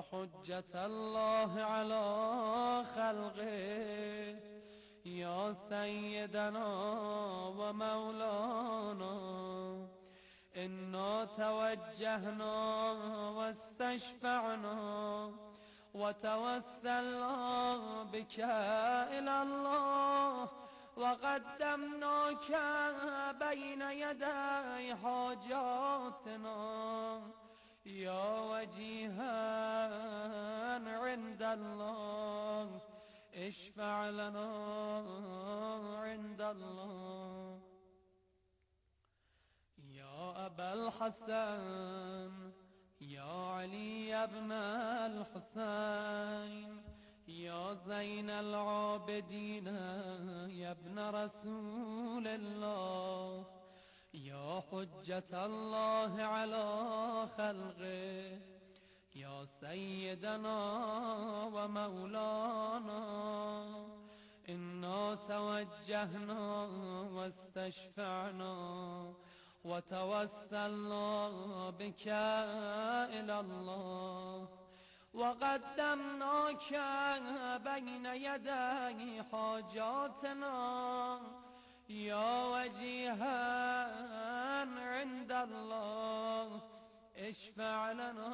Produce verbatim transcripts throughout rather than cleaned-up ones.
حجة الله على خلقه يا سيدنا ومولانا إنا توجهنا واستشفعنا وتوسلنا بك إلى الله وقدمناك بين يدي حاجاتنا يا وجيها عند الله اشفع لنا عند الله. يا أبا الحسن يا علي بن الحسين يا زين العابدين يا ابن رسول الله يا حجة الله على خلقه يا سيدنا ومولانا إنا توجهنا واستشفعنا وتوسلنا بك إلى الله وقدمناك بين يدي حاجاتنا يا وجيها عند الله اشفع لنا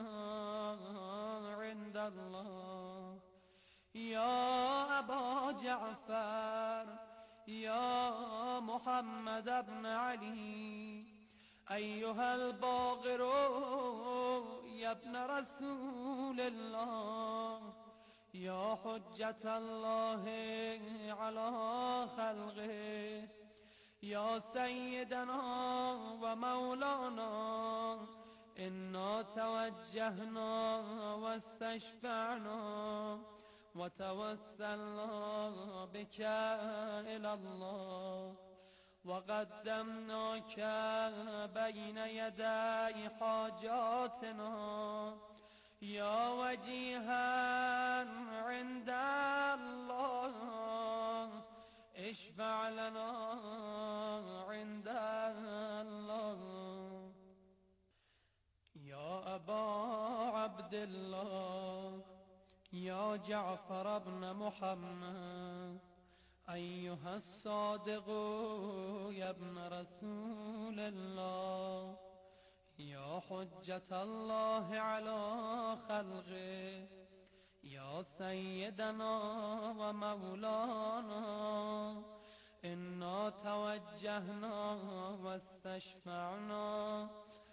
عند الله. يا أبا جعفر يا محمد بن علي أيها الباغر يا ابن رسول الله يا حجة الله على خلقه يا سيدنا ومولانا إنا توجهنا واستشفعنا وتوسلنا بك إلى الله وقدمناك بين يدي حاجاتنا يا وجيها عند الله اشفع لنا عند الله. يا أبا عبد الله يا جعفر بن محمد أيها الصادق يا ابن رسول الله يا حجة الله على خلقه يا سيدنا ومولانا إنا توجهنا واستشفعنا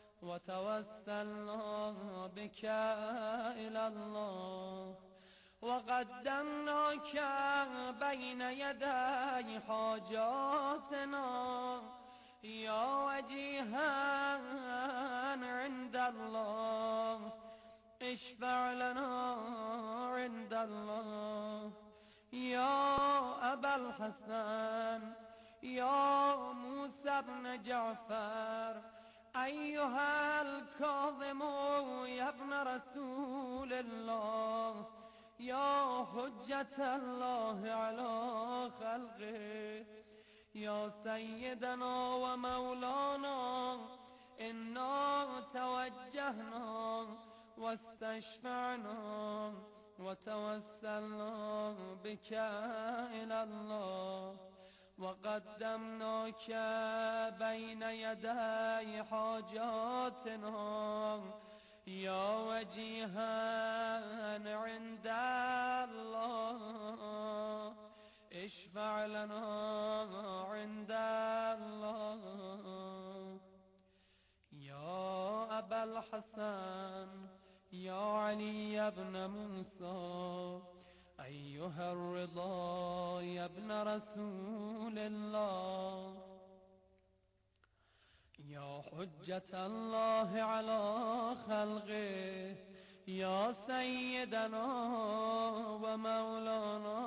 وتوسلنا بك إلى الله وقدمناك بين يدي حاجاتنا يا وجيها عند الله اشفع لنا عند الله. يا أبا الحسن يا موسى بن جعفر أيها الكاظم يا ابن رسول الله يا حجة الله على خلقه يا سيدنا ومولانا إنا توجهنا واستشفعنا وتوسلنا بك إلى الله وقدمناك بين يدي حاجاتنا يا وجيها عند الله اشفع لنا عند الله. يا أبا الحسن يا علي بن موسى أيها الرضا يا ابن رسول الله يا حجة الله على خلقه يا سيدنا ومولانا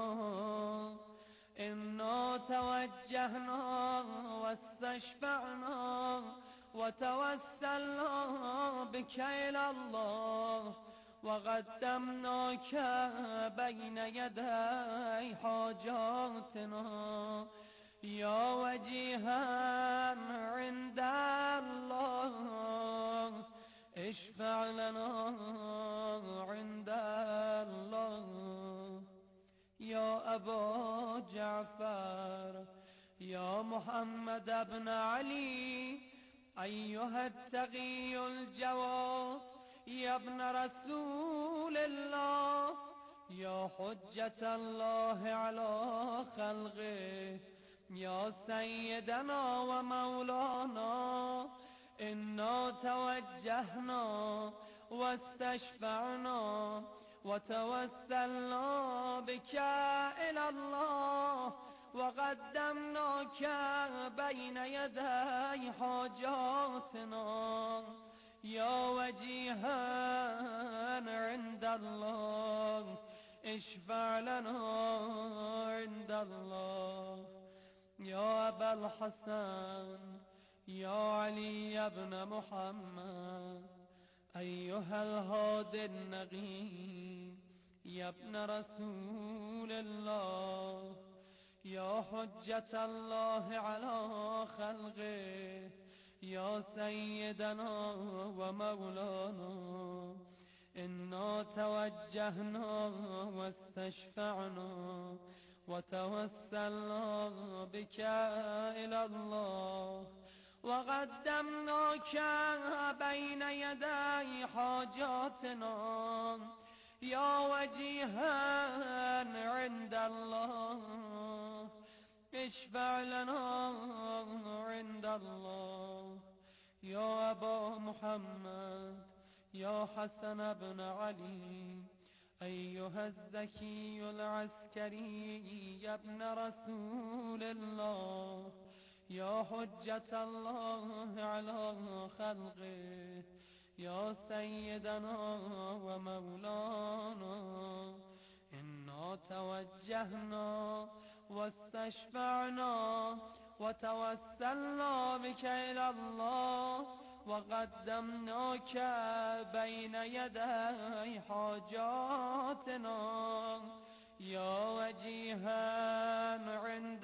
إنا توجهنا واستشفعنا وتوسلنا بك إلى الله وقدمناك بين يدي حاجاتنا يا وجيها عند الله اشفع لنا عند جعفر يا محمد بن علي أيها التقي الجواد يا ابن رسول الله يا حجة الله على خلقه يا سيدنا ومولانا إنا توجهنا واستشفعنا وتوسلنا بك إلى الله وقدمناك بين يدي حاجاتنا يا وجيها عند الله اشفع لنا عند الله يا أبا الحسن يا علي بن محمد أيها الهادي النقي يا ابن رسول الله يا حجة الله على خلقه يا سيدنا ومولانا إنا توجهنا واستشفعنا وتوسلنا بك إلى الله وقدمناك بين يدي حاجاتنا يا وجيها عند الله اشفع لنا عند الله يا أبا محمد يا حسن بن علي أيها الزكي العسكري يا ابن رسول الله يا حجة الله على خلقه يا سيدنا ومولانا إنا توجهنا واستشفعنا وتوسلنا بك إلى الله وقدمناك بين يدي حاجاتنا يا وجيها عند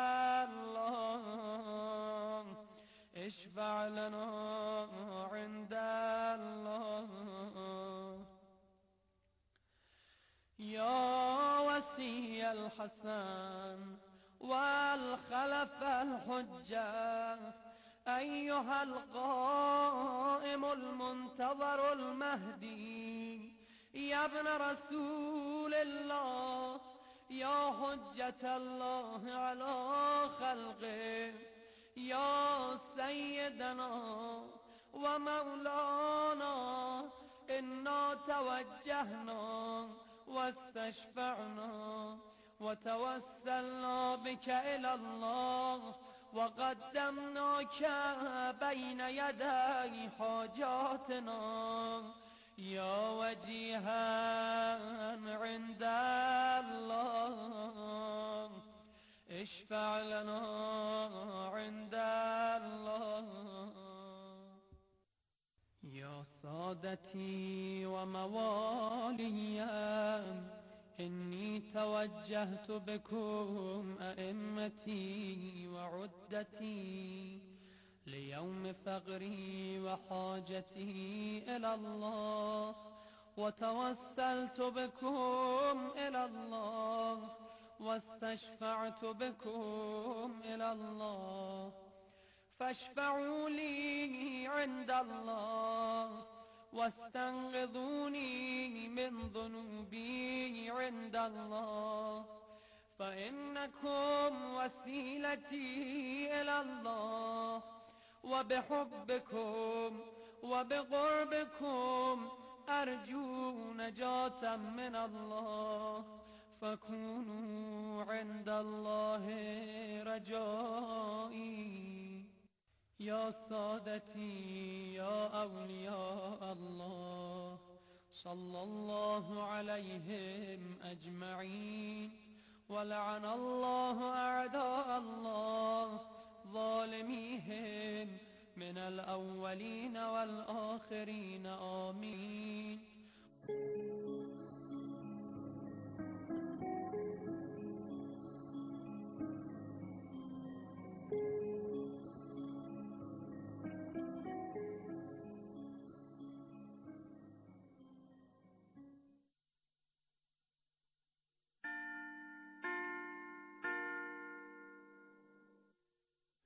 الله اشفع لنا عند الله يا وسي الحسن والخلف الحجة أيها القائم المنتظر المهدي يا ابن رسول الله يا حجة الله على خلقه يا سيدنا ومولانا إنا توجهنا واستشفعنا وتوسلنا بك إلى الله وقدمناك بين يدي حاجاتنا يا وجيها عند الله اشفع لنا عند الله يا سادتي وموالي إني توجهت بكم أئمتي وعدتي ليوم فقري وحاجتي إلى الله وتوسلت بكم إلى الله واستشفعت بكم إلى الله فاشفعوا لي عند الله واستنقذوني من ذنوبي عند الله فإنكم وسيلتي إلى الله وبحبكم وبقربكم أرجو نجاة من الله فكونوا عند الله رجائي يا سادتي يا أولياء الله صلى الله عليهم أجمعين ولعن الله أعداء الله ظالميهم من الأولين والآخرين آمين.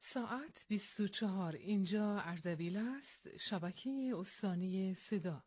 ساعت بیست و چهار. اینجا اردبیل است، شبکه استانی صدا.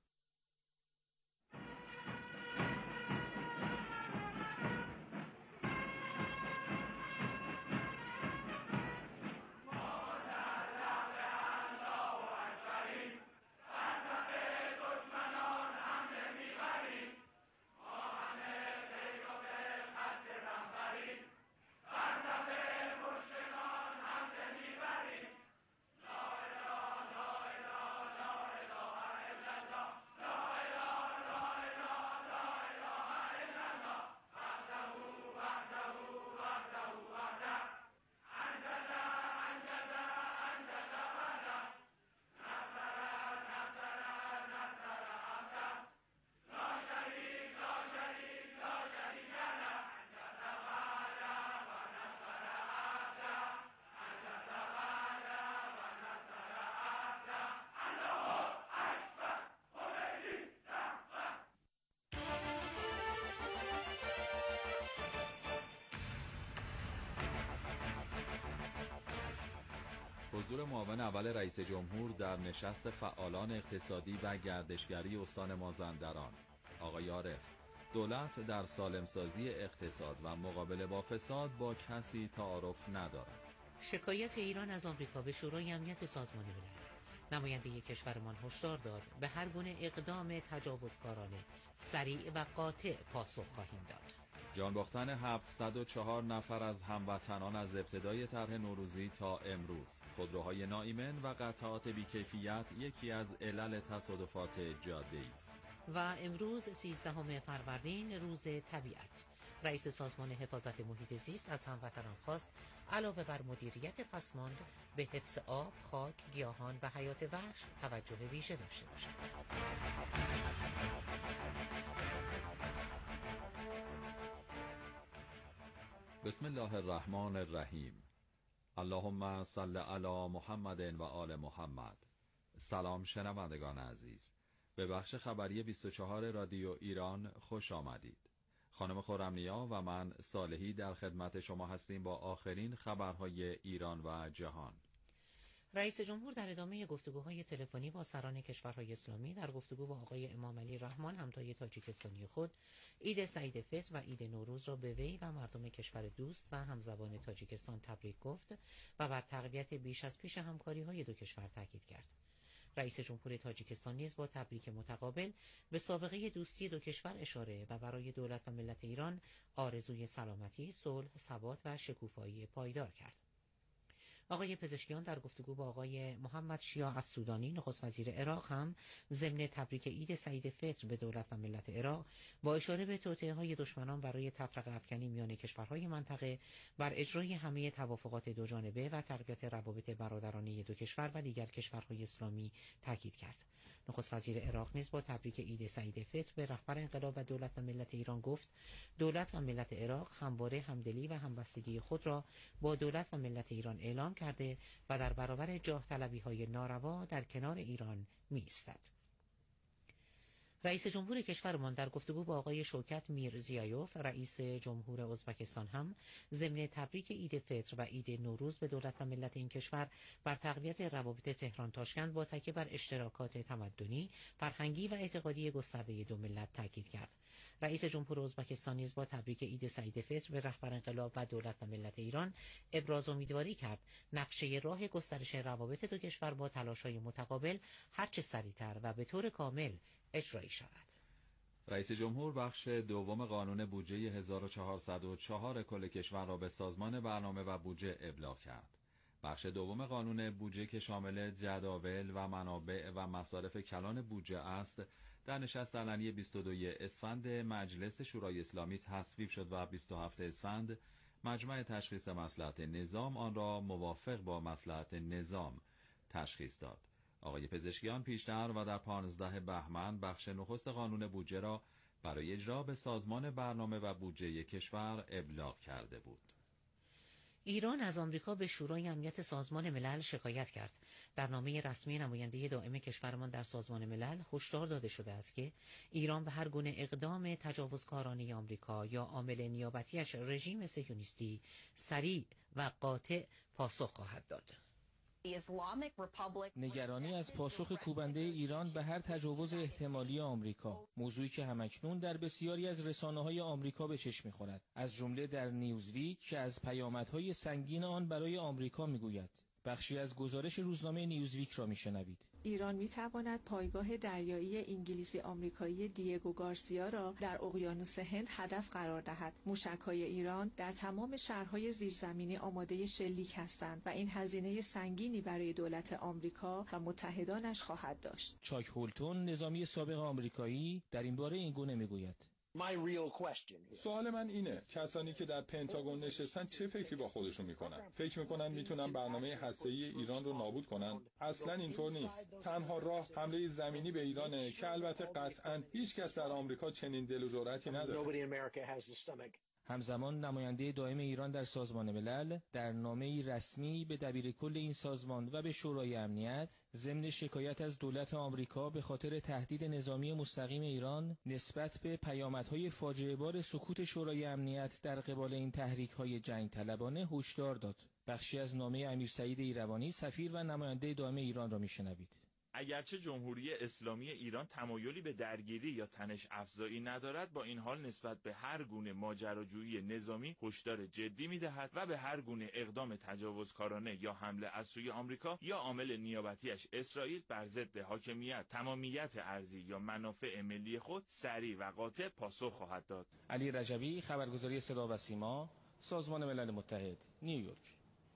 حضور معاون اول رئیس جمهور در نشست فعالان اقتصادی و گردشگری استان مازندران. آقای عارف: دولت در سالمسازی اقتصاد و مقابله با فساد با کسی تعارف ندارد. شکایت ایران از آمریکا به شورای امنیت سازمان ملل. نماینده کشورمان هشدار داد به هر گونه اقدام تجاوزکارانه سریع و قاطع پاسخ خواهیم داد. جان باختن هفتصد و چهار نفر از هموطنان از ابتدای طرح نوروزی تا امروز. خودروهای ناایمن و قطعات بیکیفیت یکی از علل تصادفات جاده‌ای است. و امروز سیزدهم فروردین، روز طبیعت. رئیس سازمان حفاظت محیط زیست از هموطنان خواست علاوه بر مدیریت پسماند به حفظ آب، خاک، گیاهان و حیات وحش توجه ویژه داشته باشند. بسم الله الرحمن الرحیم. اللهم صل علی محمد و آل محمد. سلام شنوندگان عزیز، به بخش خبری بیست و چهار رادیو ایران خوش آمدید. خانم خرمنیا و من صالحی در خدمت شما هستیم با آخرین خبرهای ایران و جهان. رئیس جمهور در ادامه گفتگوهای تلفنی با سران کشورهای اسلامی در گفتگو با آقای امام علی رحمان همتای تاجیکستانی خود، عید سعید فطر و عید نوروز را به وی و مردم کشور دوست و همزبان تاجیکستان تبریک گفت و بر تقویت بیش از پیش همکاری‌های دو کشور تاکید کرد. رئیس جمهور تاجیکستان نیز با تبریک متقابل به سابقه دوستی دو کشور اشاره و برای دولت و ملت ایران آرزوی سلامتی، صلح، ثبات و شکوفایی پایدار کرد. آقای پزشکیان در گفتگو با آقای محمد شیاع السودانی نخست وزیر عراق هم ضمن تبریک عید سعید فطر به دولت و ملت عراق با اشاره به توطئه‌های دشمنان برای تفرقه افکنی میان کشورهای منطقه بر اجرای همه توافقات دو جانبه و تقویت روابط برادرانه دو کشور و دیگر کشورهای اسلامی تاکید کرد. نخست وزیر عراق نیز با تبریک عید سعید فطر به رهبر انقلاب و دولت و ملت ایران گفت دولت و ملت عراق همواره همدلی و همبستگی خود را با دولت و ملت ایران اعلام کرده و در برابر جاه طلبی های ناروا در کنار ایران می ایستد. رئیس جمهور کشورمان در گفتگو با آقای شوکت میرزیایوف رئیس جمهور ازبکستان هم ضمن تبریک عید فطر و عید نوروز به دولت و ملت این کشور بر تقویت روابط تهران تاشکند با تکیه بر اشتراکات تمدنی، فرهنگی و اعتقادی گسترده دو ملت تاکید کرد. رئیس جمهور ازبکستان نیز با تبریک عید سعید فطر به رهبر انقلاب و دولت و ملت ایران ابراز امیدواری کرد نقشه راه گسترش روابط دو کشور با تلاش‌های متقابل هرچه سریعتر و به طور کامل اجرایی شود. رئیس جمهور بخش دوم قانون بودجه هزار و چهارصد و چهار کل کشور را به سازمان برنامه و بودجه ابلاغ کرد. بخش دوم قانون بودجه که شامل جداول و منابع و مصارف کلان بودجه است، در نشست علنی بیست و دوم اسفند مجلس شورای اسلامی تصویب شد و بیست و هفتم اسفند مجمع تشخیص مصلحت نظام آن را موافق با مصلحت نظام تشخیص داد. آقای پزشکیان پیشتر و در پانزدهم بهمن بخش نخست قانون بودجه را برای اجرا به سازمان برنامه و بودجه کشور ابلاغ کرده بود. ایران از آمریکا به شورای امنیت سازمان ملل شکایت کرد. در نامه رسمی نماینده دائم کشورمان در سازمان ملل هشدار داده شده است که ایران به هر گونه اقدام تجاوزکارانه آمریکا یا عامل نیابتیش رژیم صهیونیستی سریع و قاطع پاسخ خواهد داد. نگرانی از پاسخ کوبنده ایران به هر تجاوز احتمالی آمریکا، موضوعی که همکنون در بسیاری از رسانه‌های آمریکا به چشم می‌خورد، از جمله در نیوزویک که از پیامدهای سنگین آن برای آمریکا می‌گوید. بخشی از گزارش روزنامه نیوزویک را می‌شنوید. ایران می‌تواند پایگاه دریایی انگلیسی آمریکایی دیگو گارسیا را در اقیانوس هند هدف قرار دهد. موشک‌های ایران در تمام شهرهای زیرزمینی آماده شلیک هستند و این هزینه سنگینی برای دولت آمریکا و متحدانش خواهد داشت. چاک هولتون، نظامی سابق آمریکایی، در این باره این گونه می‌گوید: سوال من اینه، کسانی که در پنتاگون نشستن چه فکری با خودشون میکنن؟ فکر میکنن میتونن برنامه هسته‌ای ایران رو نابود کنن؟ اصلا اینطور نیست. تنها راه حمله زمینی به ایرانه که البته قطعاً هیچ کس در آمریکا چنین دل و جرأتی نداره. همزمان نماینده دائم ایران در سازمان ملل در نامه‌ای رسمی به دبیرکل این سازمان و به شورای امنیت ضمن شکایت از دولت آمریکا به خاطر تهدید نظامی مستقیم ایران نسبت به پیامدهای فاجعه‌بار سکوت شورای امنیت در قبال این تحریک‌های جنگ طلبانه هشدار داد. بخشی از نامه امیر سعید ایروانی، سفیر و نماینده دائم ایران را میشنوید. اگرچه جمهوری اسلامی ایران تمایلی به درگیری یا تنش افزایی ندارد، با این حال نسبت به هر گونه ماجراجویی نظامی هشدار جدی می‌دهد و به هر گونه اقدام تجاوزکارانه یا حمله از سوی آمریکا یا عامل نیابتیش اسرائیل بر ضد حاکمیت، تمامیت ارضی یا منافع ملی خود سریع و قاطع پاسخ خواهد داد. علی رجبی، خبرگزاری صدا و سیما، سازمان ملل متحد، نیویورک.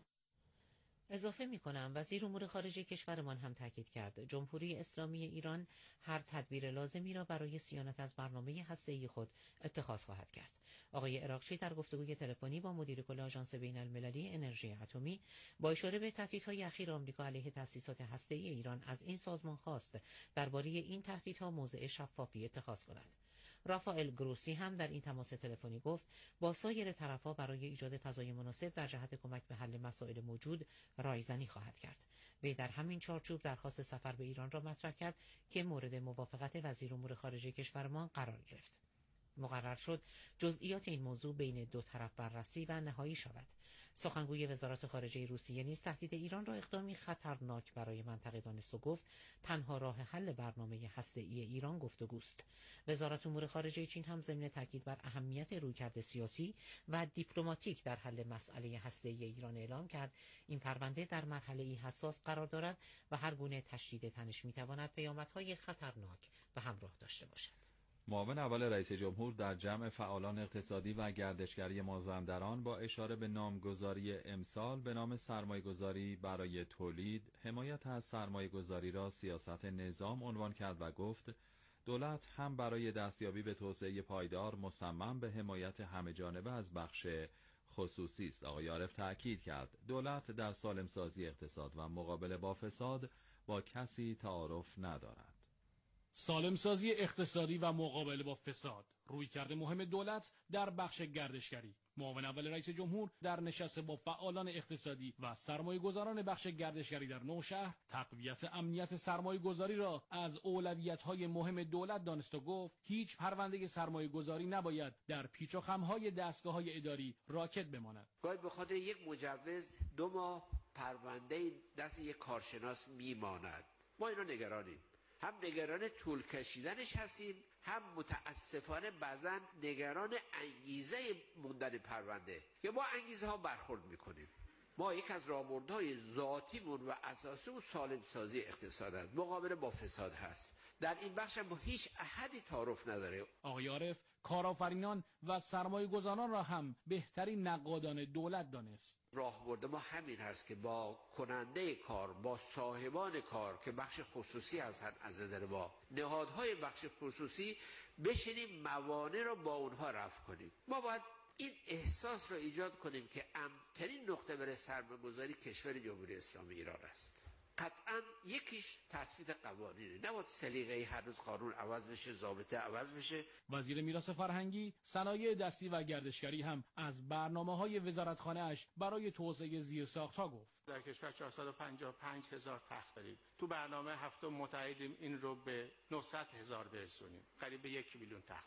اضافه می کنم وزیر امور خارجه کشورمان هم تاکید کرد جمهوری اسلامی ایران هر تدبیر لازمی را برای صیانت از برنامه هسته‌ای خود اتخاذ خواهد کرد. آقای عراقچی در گفتگوی تلفنی با مدیر کل آژانس بین المللی انرژی اتمی با اشاره به تهدیدهای اخیر آمریکا علیه تأسیسات هسته‌ای ایران از این سازمان خواست درباره این تهدیدها موضع شفافی اتخاذ کند. رافائل گروسی هم در این تماس تلفنی گفت با سایر طرف‌ها برای ایجاد فضای مناسب در جهت کمک به حل مسائل موجود رایزنی خواهد کرد. وی در همین چارچوب درخواست سفر به ایران را مطرح کرد که مورد موافقت وزیر امور خارجه کشورمان قرار گرفت. مقرر شد جزئیات این موضوع بین دو طرف بررسی و نهایی شود. سخنگوی وزارت خارجه روسیه نیز تهدید ایران را اقدامی خطرناک برای منطقه دانست و گفت تنها راه حل برنامه هسته‌ای ایران گفتگوست. وزارت امور خارجه چین هم ضمن تاکید بر اهمیت رویکرد سیاسی و دیپلماتیک در حل مسئله هسته‌ای ایران اعلام کرد این پرونده در مرحله‌ای حساس قرار دارد و هر گونه تشدید تنش می‌تواند پیامدهای خطرناک به همراه داشته باشد. معاون اول رئیس جمهور در جمع فعالان اقتصادی و گردشگری مازندران با اشاره به نامگذاری امسال به نام سرمایه‌گذاری برای تولید، حمایت از سرمایه‌گذاری را سیاست نظام عنوان کرد و گفت دولت هم برای دستیابی به توسعه پایدار مصمم به حمایت همه‌جانبه از بخش خصوصی است. آقای عارف تأکید کرد دولت در سالمسازی اقتصاد و مقابله با فساد با کسی تعارف ندارد. سالمسازی اقتصادی و مقابله با فساد رویکرد مهم دولت در بخش گردشگری. معاون اول رئیس جمهور در نشست با فعالان اقتصادی و سرمایه‌گذاران بخش گردشگری در نوشهر تقویت امنیت سرمایه‌گذاری را از اولویت‌های مهم دولت دانست و گفت هیچ پرونده سرمایه‌گذاری نباید در پیچ و خم‌های دستگاه‌های اداری راکد بماند. گاهی به خاطر یک مجوز دو ماه پرونده دست یک کارشناس میماند. ما اینا نگرانیم. هم نگران طول کشیدنش هستیم، هم متاسفانه بعضا نگران انگیزه موندن پرونده که با انگیزه ها برخورد میکنیم. ما یک از راهبردهای ذاتیمون و اساسی و سالم سازی اقتصاد است، مقابله با فساد هست. در این بخش با هیچ احدی تعارف نداره. آقای عارف کارآفرینان و سرمایه گذاران را هم بهترین نقادان دولت دانست. راهبرد ما همین هست که با کننده کار، با صاحبان کار که بخش خصوصی هستند از نظر ما، نهادهای بخش خصوصی بشینیم موانع را با اونها رفع کنیم. ما باید این احساس را ایجاد کنیم که امن‌ترین نقطه برای سرمایه‌گذاری کشور جمهوری اسلامی ایران است. قطعا یکیش تثبیت قوانینه، نباید سلیقه‌ای هر روز قانون عوض بشه، ضابطه عوض بشه. وزیر میراث فرهنگی، صنایع دستی و گردشگری هم از برنامه‌های وزارتخانه اش برای توسعه زیرساخت‌ها گفت. در کشور چهارصد و پنجاه و پنج هزار تخت داریم. تو برنامه هفتم متعهدیم این رو به نهصد هزار برسونیم. قریب یک میلیون تخت.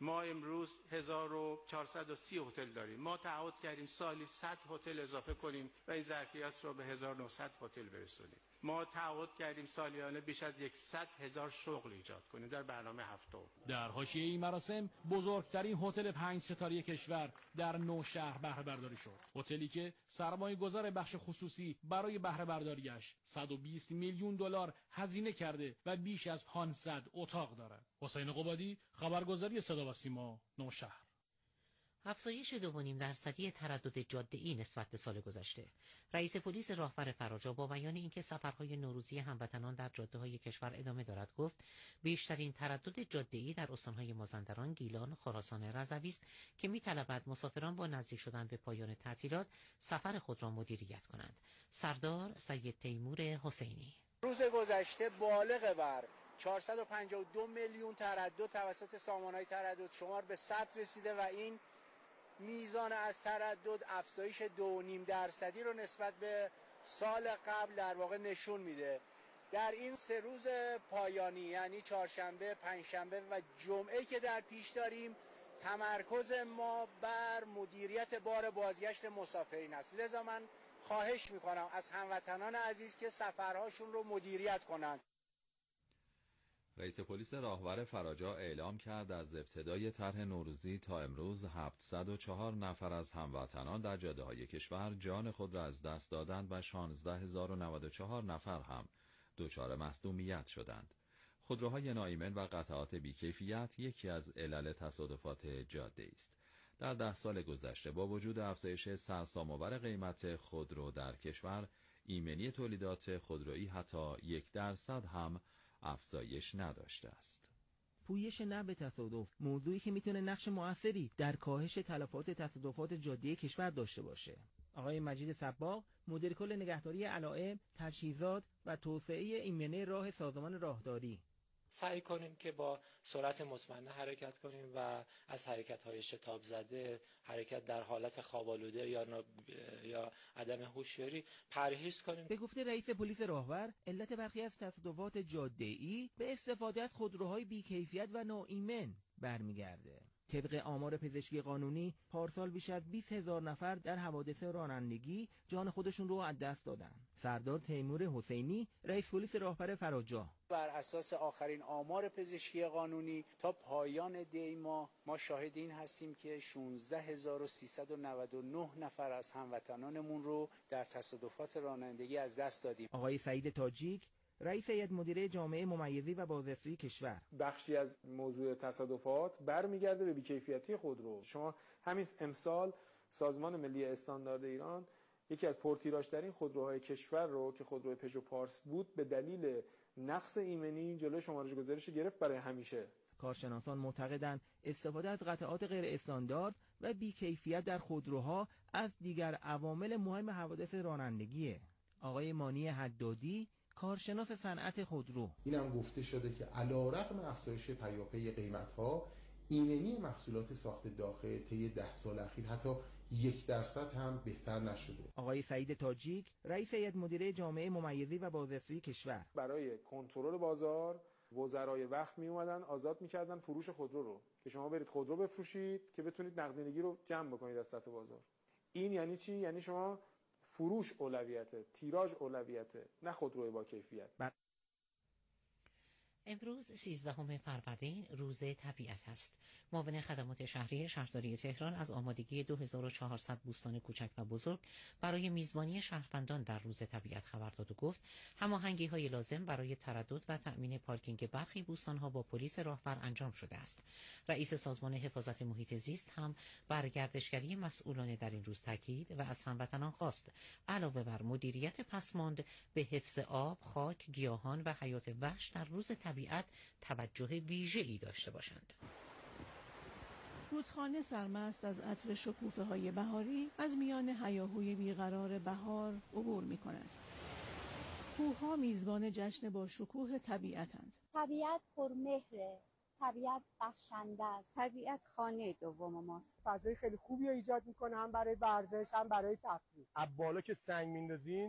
ما امروز هزار و چهارصد و سی هتل داریم. ما تعهد کردیم سالی صد هتل اضافه کنیم و این ظرفیت رو به هزار و نهصد هتل برسونیم. ما تعهد کردیم سالیانه بیش از صد هزار شغل ایجاد کنیم در برنامه هفتم. در حاشیه این مراسم بزرگترین هتل پنج ستاره کشور در نوشهر بهره برداری شد. هتلی که سرمایه گذار بخش خصوصی برای بهره برداریش صد و بیست میلیون دلار هزینه کرده و بیش از پانصد اتاق دارد. حسین قبادی، خبرگزاری صدا و سیما، نوشهر. افزایش دو و نیم درصدی تردد جاده‌ای نسبت به سال گذشته. رئیس پلیس راهور فراجا با بیان اینکه سفرهای نوروزی هموطنان در جاده‌های کشور ادامه دارد گفت بیشترین تردد جاده‌ای در استان‌های مازندران، گیلان، خراسان رضوی است که می‌طلبد مسافران با نزدیک شدن به پایان تعطیلات سفر خود را مدیریت کنند. سردار سید تیمور حسینی: روز گذشته بالغ بر چهارصد و پنجاه و دو میلیون تردد توسط سامانه‌های تردد شمار به ثبت رسیده و این میزان از تردد افزایش دو و نیم درصدی رو نسبت به سال قبل در واقع نشون میده. در این سه روز پایانی یعنی چهارشنبه، پنجشنبه و جمعه که در پیش داریم، تمرکز ما بر مدیریت بار بازگشت مسافرین است. لذا من خواهش میکنم از هموطنان عزیز که سفرهاشون رو مدیریت کنند. رئیس پلیس راهور فراجا اعلام کرد از ابتدای طرح نوروزی تا امروز هفتصد و چهار نفر از هموطنان در جاده‌های کشور جان خود را از دست دادند و شانزده هزار و نود و چهار نفر هم دچار مصدومیت شدند. خودروهای ناایمن و قطعات بیکیفیت یکی از علل تصادفات جاده است. در ده سال گذشته با وجود افزایش سرسام‌آور قیمت خودرو در کشور، ایمنی تولیدات خودرویی حتی یک درصد هم افزایش نداشته است. پویش نحو تصادف موضوعی که میتونه نقش مؤثری در کاهش تلفات تصادفات جاده‌ای کشور داشته باشه. آقای مجید صباغ، مدیر کل نگهداری علائم، تجهیزات و توسعه ایمنی راه سازمان راهداری: سعی کنیم که با سرعت مطمئنه حرکت کنیم و از حرکت‌های شتاب زده، حرکت در حالت خواب‌آلوده یا نا... یا عدم هوشیاری پرهیز کنیم. به گفته رئیس پلیس راهور، علت برخی از تصادفات جاده‌ای به استفاده از خودروهای بی‌کیفیت و ناایمن برمیگرده. طبق آمار پزشکی قانونی، پارسال بیش از بیست هزار نفر در حوادث رانندگی جان خودشون رو از دست دادن. سردار تیمور حسینی، رئیس پلیس راهور فراجا: بر اساس آخرین آمار پزشکی قانونی تا پایان دی ماه ما شاهد این هستیم که شانزده هزار و سیصد و نود و نه نفر از هموطنانمون رو در تصادفات رانندگی از دست دادیم. آقای سعید تاجیک، رئیس هیئت مدیره جامعه ممیزی و بازرسی کشور: بخشی از موضوع تصادفات برمیگرده به بیکیفیتی خودرو. شما همین امسال سازمان ملی استاندارد ایران یکی از پرتیراژترین خودروهای کشور رو که خودروی پژو پارس بود به دلیل نقص ایمنی جلوی شمارش گذارش گرفت برای همیشه. کارشناسان معتقدند استفاده از قطعات غیر استاندارد و بیکیفیت در خودروها از دیگر عوامل مهم حوادث رانندگیه. آقای مانی حدادی، کارشناس صنعت خودرو: اینم گفته شده که علیرغم افزایش پیاپی قیمت‌ها، ایمنی محصولات ساخت داخل طی ده سال اخیر حتی یک درصد هم بهتر نشده. آقای سعید تاجیک، رئیس هیئت مدیره جامعه ممیزی و بازرسی کشور: برای کنترل بازار وزرای وقت می اومدن آزاد می‌کردن فروش خودرو رو که شما برید خودرو بفروشید که بتونید نقدینگی رو جمع بکنید از سطح بازار. این یعنی چی؟ یعنی شما فروش اولویته، تیراژ اولویته، نه خودروی با کیفیت. امروز سیزدهم فروردین روز طبیعت است. معاون خدمات شهری شهرداری تهران از آمادگی دو هزار و چهارصد بوستان کوچک و بزرگ برای میزبانی شهروندان در روز طبیعت خبر داد و گفت هماهنگی‌های لازم برای تردد و تأمین پارکینگ برخی بوستان‌ها با پلیس راهور انجام شده است. رئیس سازمان حفاظت محیط زیست هم بر گردشگری مسئولانه در این روز تاکید و از هموطنان خواست علاوه بر مدیریت پسماند به حفظ آب، خاک، گیاهان و حیات وحش در روز طبیعت توجه ویژه‌ای داشته باشند. رودخانه سرمست از عطر شکوفه‌های بهاری از میان هیاهوی بیقرار بهار عبور می‌کند. کوه‌ها میزبان جشن با شکوه طبیعتند. طبیعت پرمهره، طبیعت بخشنده است. طبیعت خانه دوم ماست. فضای خیلی خوبی رو ایجاد می‌کنه هم برای ورزش هم برای تفریح. از بالا که سنگ میندازین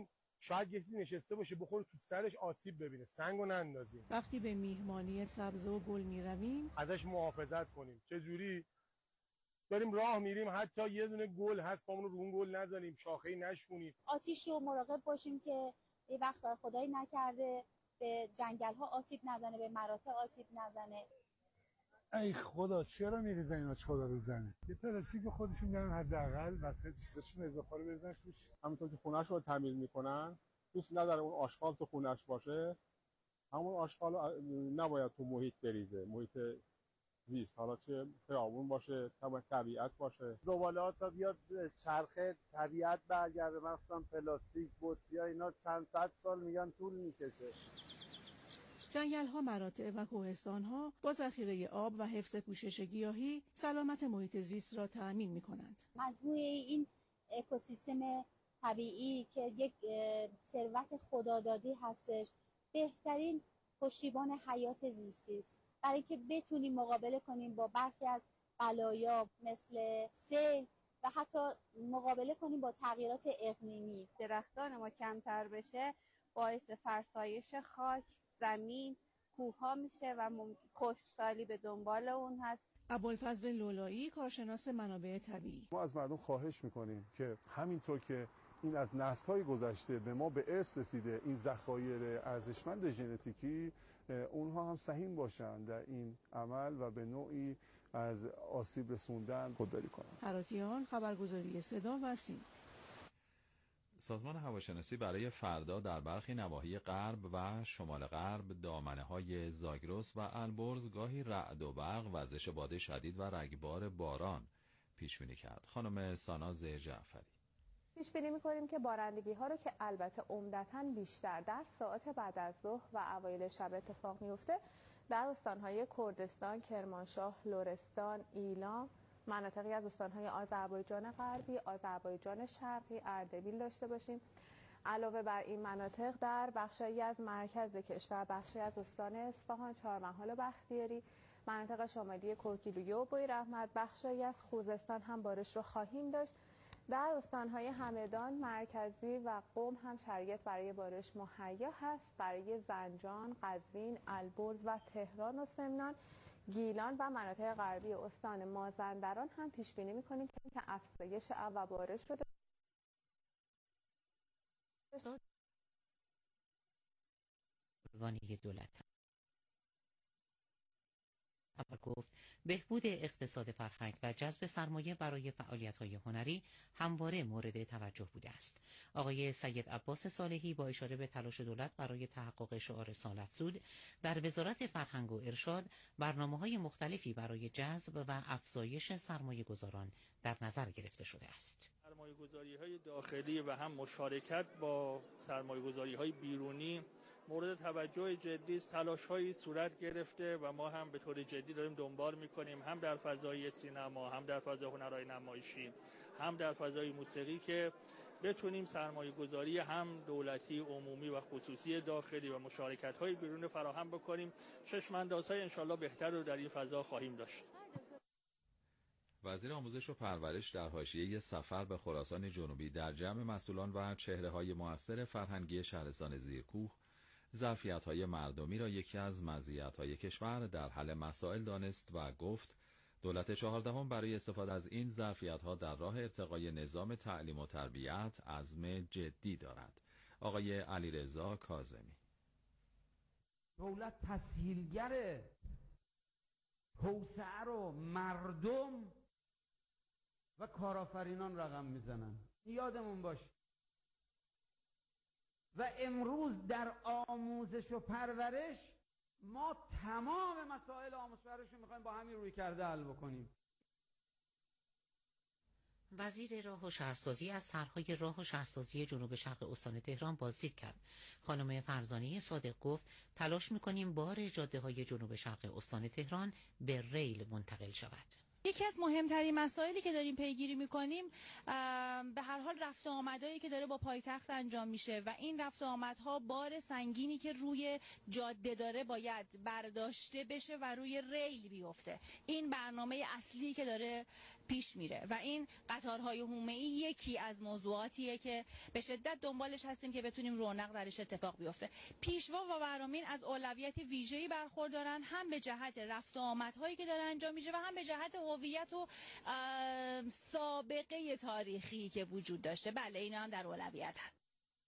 شاید یه چیزی نشسته باشه بخوره تو سرش آسیب ببینه، سنگو نندازیم. وقتی به میهمانی سبزه و گل میرویم ازش محافظت کنیم. چه جوری؟ داریم راه میریم حتی یه دونه گل هست پامون رو اون گل نزنیم، شاخه‌ای نشونیم. آتیش رو مراقب باشیم که یه وقت خدایی نکرده به جنگل ها آسیب نزنه، به مراتع آسیب نزنه. ای خدا چرا میریزن اینا؟ چه خدا رو زنه؟ یه پلاستیک خودشون میارن حداقل واسه چیزاشون اضافه رو بزنن توش. همونطور که خونه‌اش رو تمیز میکنن، دوست نداره اون آشغال تو خونه‌اش باشه. همون آشغال نباید تو محیط بریزه، محیط زیست، حالا چه خیابون باشه، طبیعت باشه. زباله‌ها تا بیاد چرخه طبیعت برگرده، مثلا پلاستیک، بطری‌ها، اینا چند صد سال میگن طول میکشه. جنگل‌ها، مراتع و کوهستان‌ها با ذخیره آب و حفظ پوشش گیاهی سلامت محیط زیست را تأمین می‌کنند. مجموعه این اکوسیستم طبیعی که یک ثروت خدادادی هستش، بهترین پشتیبان حیات زیستی است برای که بتونیم مقابله کنیم با برخی از بلایا مثل سیل و حتی مقابله کنیم با تغییرات اقلیمی. درختان ما کمتر بشه باعث فرسایش خاک، زمین، کوه‌ها میشه و خشکسالی به دنبال اون هست. ابوالفضل لولایی، کارشناس منابع طبیعی: ما از مردم خواهش میکنیم که همینطور که این از نسل‌های گذشته به ما به ارث رسیده این ذخایر ارزشمند ژنتیکی، اونها هم سهیم باشن در این عمل و به نوعی از آسیب رسوندن خودداری کنن. هراتیان، خبرگزاری صدا و سیما. سازمان هواشناسی برای فردا در برخی نواحی غرب و شمال غرب دامنه‌های زاگرس و البرز گاهی رعد و برق، وزش باد شدید و رگبار باران پیش بینی کرد. خانم ساناز جعفری: پیش بینی می‌کنیم که بارندگی ها رو که البته عمدتاً بیشتر در ساعات بعد از ظهر و اوایل شب اتفاق میفته در استان‌های کردستان، کرمانشاه، لرستان، ایلام، مناطقی از استان‌های آذربایجان غربی، آذربایجان شرقی، اردبیل داشته باشیم. علاوه بر این مناطق در بخشی از مرکز کشور، بخشی از استان اصفهان، چهارمحال بختیاری، مناطق شمالی کوکیلویه و بویراحمد، بخشی از خوزستان هم بارش رو خواهیم داشت. در استان‌های همدان، مرکزی و قم هم شرایط برای بارش مهیا هست. برای زنجان، قزوین، البرز و تهران و سمنان، گیلان و مناطق غربی استان مازندران هم پیش بینی می‌کنیم که افزایش و بارش رو وانی دولت خبر گفت بهبود اقتصاد فرهنگ و جذب سرمایه برای فعالیت‌های هنری همواره مورد توجه بوده است. آقای سید عباس صالحی با اشاره به تلاش دولت برای تحقق شعار سال افزود در وزارت فرهنگ و ارشاد برنامه‌های مختلفی برای جذب و افزایش سرمایه‌گذاران در نظر گرفته شده است. سرمایه‌گذاری‌های داخلی و هم مشارکت با سرمایه‌گذاری‌های بیرونی مورد توجه جدی است. تلاش‌هایی صورت گرفته و ما هم به طور جدی داریم دنبال می‌کنیم، هم در فضای سینما، هم در فضای هنرهای نمایشی، هم در فضای موسیقی، که بتونیم سرمایه‌گذاری هم دولتی، عمومی و خصوصی داخلی و مشارکت‌های بیرون فراهم بکنیم. چشم‌اندازهای انشالله بهتر رو در این فضا خواهیم داشت. وزیر آموزش و پرورش در حاشیه سفر به خراسان جنوبی در جمع مسئولان و چهره‌های مؤثر فرهنگی شهرستان زیرکوه ظرفیت‌های مردمی را یکی از مزیت‌های کشور در حل مسائل دانست و گفت دولت چهاردهم برای استفاده از این ظرفیت‌ها در راه ارتقای نظام تعلیم و تربیت عزم جدی دارد. آقای علیرضا کاظمی: دولت تسهیلگر توسعه رو مردم و کارآفرینان رقم میزنن، یادمون باشه. و امروز در آموزش و پرورش ما تمام مسائل آموزش و پرورش رو میخوایم با همین روی کرده حل بکنیم. وزیر راه و شهرسازی از طرح‌های راه و شهرسازی جنوب شرق استان تهران بازدید کرد. خانم فرزانه صادق گفت تلاش می‌کنیم بار جاده‌های جنوب شرق استان تهران به ریل منتقل شود. یکی از مهمترین مسائلی که داریم پیگیری میکنیم به هر حال رفت و آمدایی که داره با پایتخت انجام میشه و این رفت و آمدها بار سنگینی که روی جاده داره باید برداشته بشه و روی ریل بیفته. این برنامه اصلی که داره پیش میره و این قطارهای حومه‌ای یکی از موضوعاتیه که به شدت دنبالش هستیم که بتونیم رونق درش اتفاق بیفته. پیشوا و برامین از اولویت ویژه‌ای برخوردارن، هم به جهت رفت و آمدهایی که داره انجام میشه و هم به جهت هویت و سابقه تاریخی که وجود داشته. بله اینا هم در اولویت هست.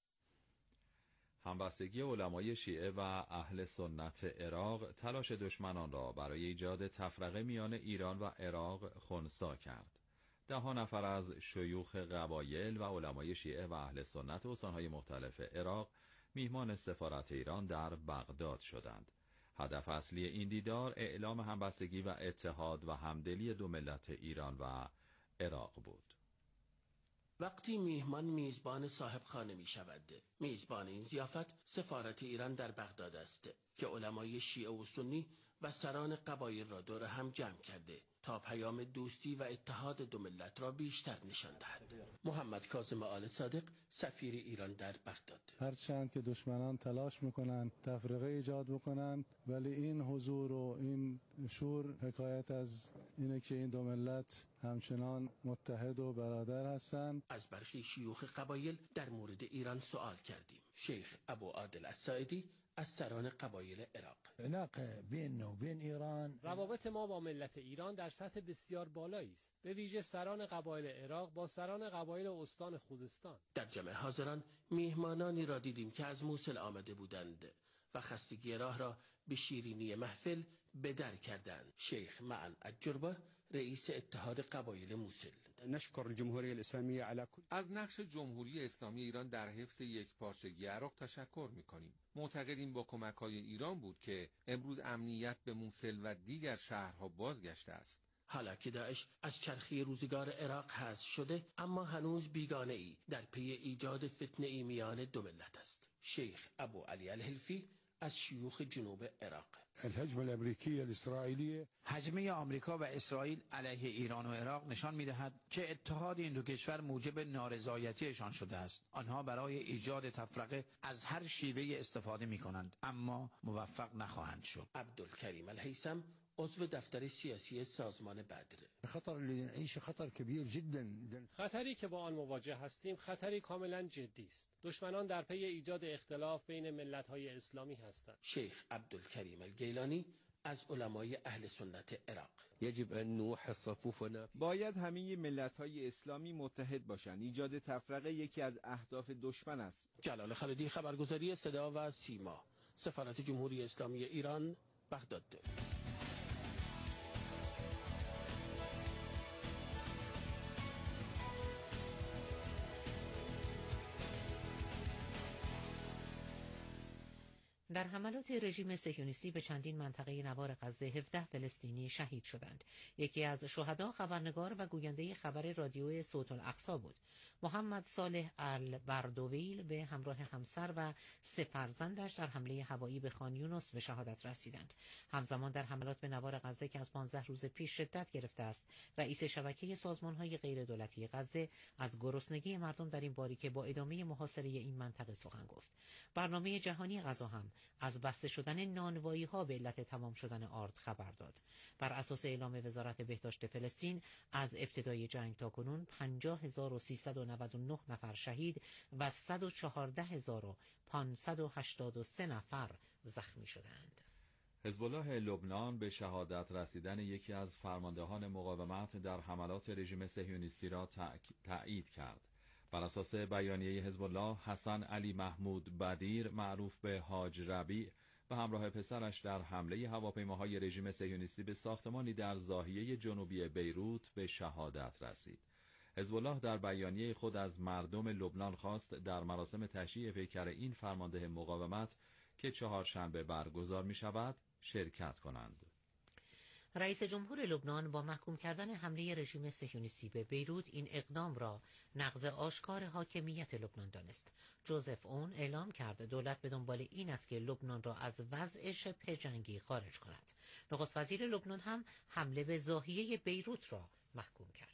همبستگی علمای شیعه و اهل سنت عراق تلاش دشمنان را برای ایجاد تفرقه میان ایران و عراق خنثی کرد. ده ها نفر از شیوخ قبایل و علمای شیعه و اهل سنت استانهای مختلف عراق میهمان سفارت ایران در بغداد شدند. هدف اصلی این دیدار اعلام همبستگی و اتحاد و همدلی دو ملت ایران و عراق بود. وقتی میهمان میزبان صاحب خانه می شود، میزبان این ضیافت سفارت ایران در بغداد است که علمای شیعه و سنی و سران قبایل را دور هم جمع کرده تا پیام دوستی و اتحاد دو ملت را بیشتر نشان دهد. محمد کاظم آل صادق سفیر ایران در بغداد: هرچند که دشمنان تلاش میکنن تفرقه ایجاد بکنن، ولی این حضور و این شور حکایت از اینه که این دو ملت همچنان متحد و برادر هستند. از برخی شیوخ قبایل در مورد ایران سوال کردیم. شیخ ابو عادل الساعدی از سران قبایل عراق: علاقه بین و بین ایران، روابط ما با ملت ایران در سطح بسیار بالایی است، به ویژه سران قبایل عراق با سران قبایل استان خوزستان. در جمع حاضران میهمانانی را دیدیم که از موصل آمده بودند و خستگی راه را به شیرینی محفل بدر کردند. شیخ معن الجربه رئیس اتحاد قبایل موصل: نشکر الجمهوری الاسلامی علی کل. از نقش جمهوری اسلامی ایران در حفظ یکپارچگی عراق تشکر می‌کنیم. معتقدیم با کمک‌های ایران بود که امروز امنیت به موصل و دیگر شهرها بازگشته است. حالا که داعش از چرخی روزگار عراق حذف شده، اما هنوز بیگانه ای در پی ایجاد فتنه ای میان دو ملت است. شیخ ابو علی الحلفی از شیوخ جنوب عراق: الهجمه الامریکیه الاسرائیلیه، هجمه آمریکا و اسرائیل علیه ایران و عراق نشان می‌دهد که اتحاد این دو کشور موجب نارضایتیشان شده است. آنها برای ایجاد تفرقه از هر شیوه استفاده می‌کنند، اما موفق نخواهند شد. عبدالکریم الهیثم عضو دفتر سیاسی سازمان بدر: خطر اللي نعيشه خطر كبير جدا. خطری که با آن مواجه هستیم خطری کاملا جدی است. دشمنان در پی ایجاد اختلاف بین ملت‌های اسلامی هستند. شیخ عبدالکریم الگیلانی از علمای اهل سنت عراق: یجب ان نوحد صفوفنا. باید همه ملت‌های اسلامی متحد باشند. ایجاد تفرقه یکی از اهداف دشمن است. جلال خالدی، خبرگزاری صدا و سیما، سفارت جمهوری اسلامی ایران، بغداد. در حملات رژیم صهیونیستی به چندین منطقه نوار غزه هفده فلسطینی شهید شدند. یکی از شهدا خبرنگار و گوینده خبر رادیو صوت الاقصی بود. محمد صالح البردویل به همراه همسر و سه فرزندش در حمله هوایی به خان یونس به شهادت رسیدند. همزمان در حملات به نوار غزه که از پانزده روز پیش شدت گرفته است، رئیس شبکه سازمان‌های غیردولتی غزه از گرسنگی مردم در این باریکه با ادامه محاصره این منطقه سخن گفت. برنامه جهانی غذا هم از بسته شدن نانوایی‌ها به علت تمام شدن آرد خبر داد. بر اساس اعلام وزارت بهداشت فلسطین، از ابتدای جنگ تا کنون پنجاه هزار و سیصد و نود و نه نفر شهید و صد و چهارده هزار و پانصد و هشتاد و سه نفر زخمی شدند. حزب الله لبنان به شهادت رسیدن یکی از فرماندهان مقاومت در حملات رژیم صهیونیستی را تأیید کرد. بر اساس بیانیه حزب الله، حسن علی محمود بدیر معروف به حاج ربیع و همراه پسرش در حمله هواپیماهای رژیم صهیونیستی به ساختمانی در ضاحیه جنوبی بیروت به شهادت رسید. حزب الله در بیانیه خود از مردم لبنان خواست در مراسم تشییع پیکر این فرمانده مقاومت که چهارشنبه برگزار می شود شرکت کنند. رئیس جمهور لبنان با محکوم کردن حمله رژیم صهیونیستی به بیروت این اقدام را نقض آشکار حاکمیت لبنان دانست. جوزف اون اعلام کرد دولت به دنبال این است که لبنان را از وضع شبه جنگی خارج کند. نخست وزیر لبنان هم حمله به ضاحیه بیروت را محکوم کرد.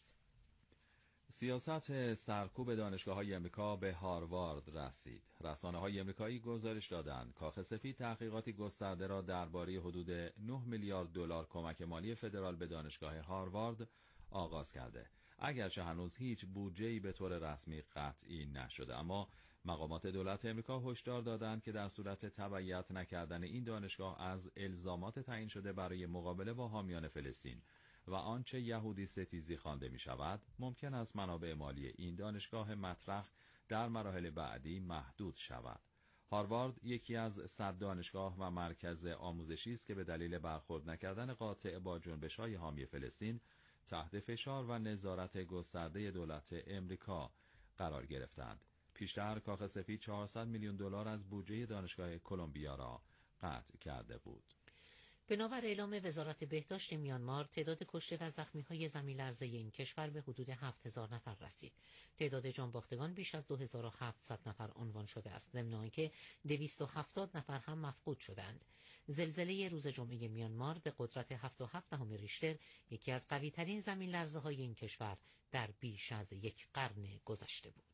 سیاست سرکوب دانشگاه‌های امریکا به هاروارد رسید. رسانه‌های امریکایی گزارش دادند کاخ سفید تحقیقاتی گسترده را درباره حدود نه میلیارد دلار کمک مالی فدرال به دانشگاه هاروارد آغاز کرده. اگرچه هنوز هیچ بودجه‌ای به طور رسمی قطعی نشده، اما مقامات دولت امریکا هشدار دادند که در صورت تبعیت نکردن این دانشگاه از الزامات تعیین شده برای مقابله با حامیان فلسطین و آنچه یهودی ستیزی خوانده می شود، ممکن است منابع مالی این دانشگاه مطرح در مراحل بعدی محدود شود. هاروارد یکی از صد دانشگاه و مرکز آموزشی است که به دلیل برخورد نکردن قاطع با جنبش‌های حامی فلسطین تحت فشار و نظارت گسترده دولت امریکا قرار گرفتند. پیشتر کاخ سفید چهارصد میلیون دلار از بودجه دانشگاه کلمبیا را قطع کرده بود. بنابر اعلام وزارت بهداشت میانمار، تعداد کشته و زخمی‌های زمین‌لرزه این کشور به حدود هفت هزار نفر رسید. تعداد جانباختگان بیش از دو هزار و هفتصد نفر عنوان شده است، ضمن آنکه دویست و هفتاد نفر هم مفقود شدند. زلزله روز جمعه میانمار به قدرت هفت و هفت دهم ریشتر یکی از قوی‌ترین زمین‌لرزه‌های این کشور در بیش از یک قرن گذشته بود.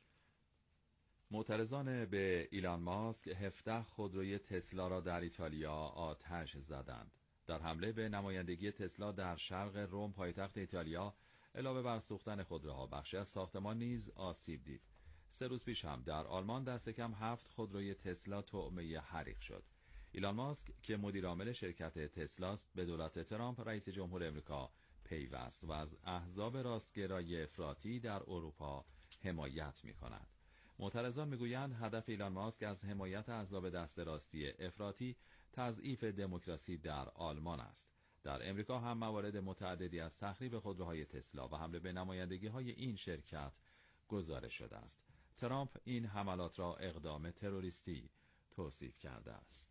معترضان به ایلان ماسک هفده خودروی تسلا را در ایتالیا آتش زدند. در حمله به نمایندگی تسلا در شرق روم پایتخت ایتالیا، علاوه بر سوختن خودروها، بخشی از ساختمان نیز آسیب دید. سه روز پیش هم در آلمان دست کم هفت خودروی تسلا طعمه حریق شد. ایلان ماسک که مدیر عامل شرکت تسلاست، به دولت ترامپ رئیس جمهور امریکا پیوست و از احزاب راستگرای افراطی در اروپا حمایت می‌کند. معترضان میگویند هدف ایلان ماسک از حمایت احزاب دست راستی افراطی تضعیف دموکراسی در آلمان است. در امریکا هم موارد متعددی از تخریب خودروهای تسلا و حمله به نمایندگی‌های این شرکت گزارش شده است. ترامپ این حملات را اقدام تروریستی توصیف کرده است.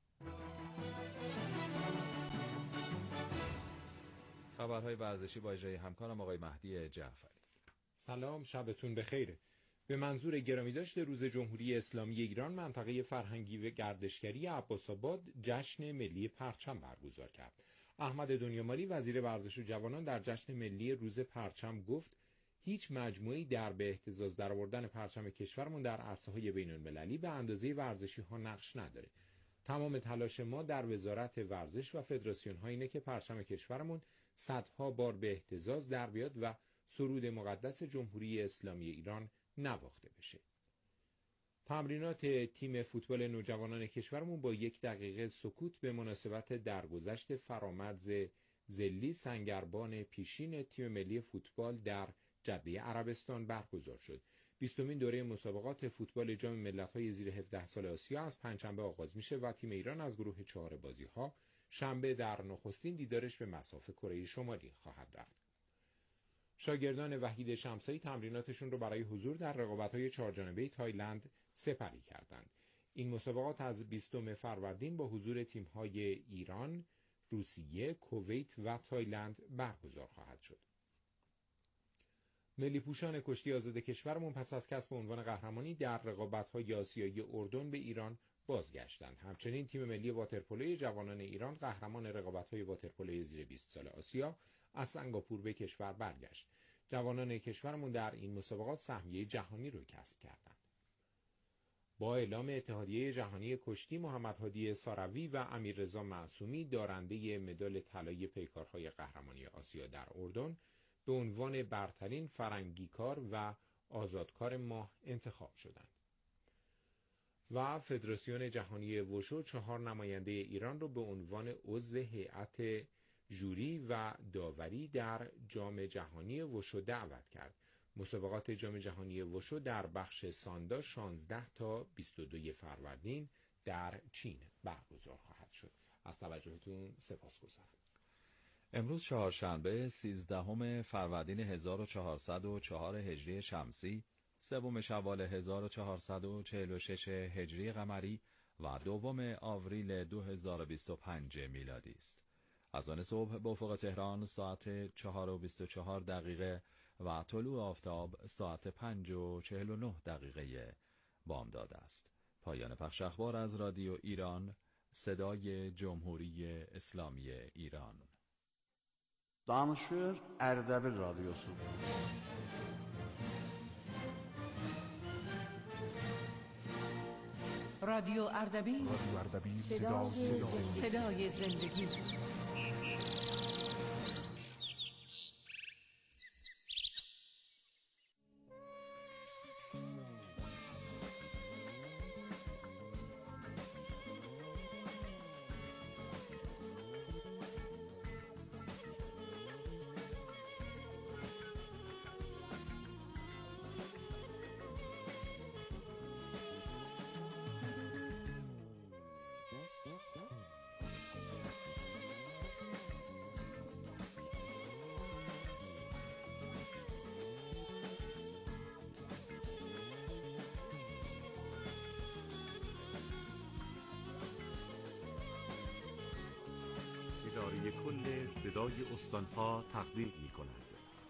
خبرهای ورزشی با اجرای همکارم آقای مهدی جعفری. سلام، شبتون بخیر. به منظور گرامی داشت روز جمهوری اسلامی ایران، منطقه فرهنگی و گردشگری عباس‌آباد جشن ملی پرچم برگزار کرد. احمد دنیاماری وزیر ورزش و جوانان در جشن ملی روز پرچم گفت هیچ مجموعه‌ای در به اهتزاز درآوردن پرچم کشورمون در عرصه‌های بین‌المللی به اندازه ورزشی‌ها نقش نداره. تمام تلاش ما در وزارت ورزش و فدراسیون‌ها اینه که پرچم کشورمون صدها بار به اهتزاز در بیاد و سرود مقدس جمهوری اسلامی ایران نواخته بشه. تمرینات تیم فوتبال نوجوانان کشورمون با یک دقیقه سکوت به مناسبت درگذشت فرامرز زلی سنگربان پیشین تیم ملی فوتبال در جده عربستان برگزار شد. بیستمین دوره مسابقات فوتبال جام ملت‌های زیر هفده سال آسیا از پنجشنبه آغاز میشه و تیم ایران از گروه چهار بازی‌ها شنبه در نخستین دیدارش به مصاف کره شمالی خواهد رفت. شاگردان وحید شمسایی تمریناتشون رو برای حضور در رقابت‌های چهارجانبه تایلند سپری کردند. این مسابقات از بیستم فروردین با حضور تیم‌های ایران، روسیه، کویت و تایلند برگزار خواهد شد. ملی پوشان کشتی آزاد کشورمون پس از کسب عنوان قهرمانی در رقابت‌های آسیایی اردن به ایران بازگشتند. همچنین تیم ملی واترپولوی جوانان ایران قهرمان رقابت‌های واترپولوی زیر بیست سال آسیا از سنگاپور به کشور برگشت. جوانان کشورمون در این مسابقات سهمیه جهانی رو کسب کردند. با اعلام اتحادیه جهانی کشتی، محمد هادی ساروی و امیررضا معصومی دارنده مدال طلای پیکارهای قهرمانی آسیا در اردن به عنوان برترین فرنگیکار و آزادکار ماه انتخاب شدند. و فدراسیون جهانی وشو چهار نماینده ایران رو به عنوان عضو هیئت ژوری و داوری در جام جهانی وشو دعوت کرد. مسابقات جام جهانی وشو در بخش ساندا شانزده تا بیست و دو فروردین در چین برگزار خواهد شد. از توجهتون سپاسگزارم. امروز چهارشنبه سیزدهم فروردین هزار و چهارصد و چهار هجری شمسی، سوم شوال هزار و چهارصد و چهل و شش هجری قمری و دوم آوریل دو هزار و بیست و پنج میلادی است. از آن صبح به افق تهران ساعت چهار و بیست و چهار دقیقه و طلوع آفتاب ساعت پنج و چهل و نه دقیقه بامداد است. پایان پخش اخبار از رادیو ایران، صدای جمهوری اسلامی ایران. Danışır Erdebil Radyosu. رادیو اردبیل، رادیو اردبیل صدای, صدای زندگی. صدای استانها تقدیم می کند.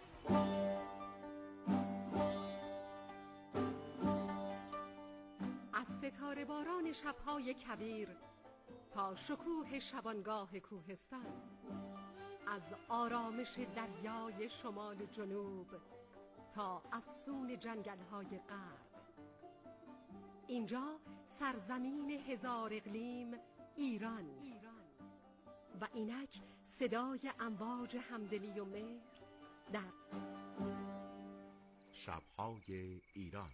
از ستاره باران شبهای کبیر تا شکوه شبانگاه کوهستان، از آرامش دریای شمال و جنوب تا افسون جنگل‌های غرب، اینجا سرزمین هزار اقلیم ایران و اینک صدای امواج همدلی و مهر در شب‌های ایران.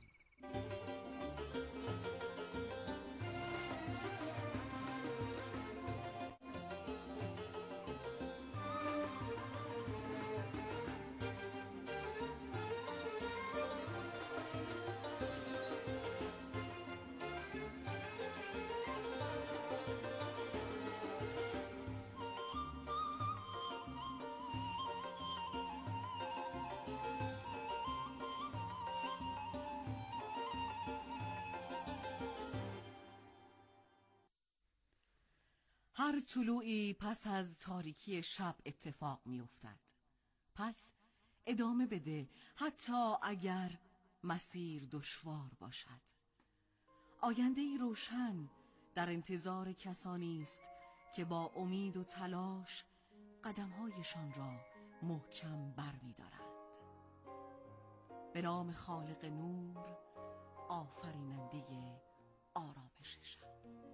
هر طلوعی پس از تاریکی شب اتفاق می افتد. پس ادامه بده حتی اگر مسیر دشوار باشد. آینده‌ای روشن در انتظار کسانی است که با امید و تلاش قدم‌هایشان را محکم برمی‌دارند. به نام خالق نور، آفریننده آرامش شب.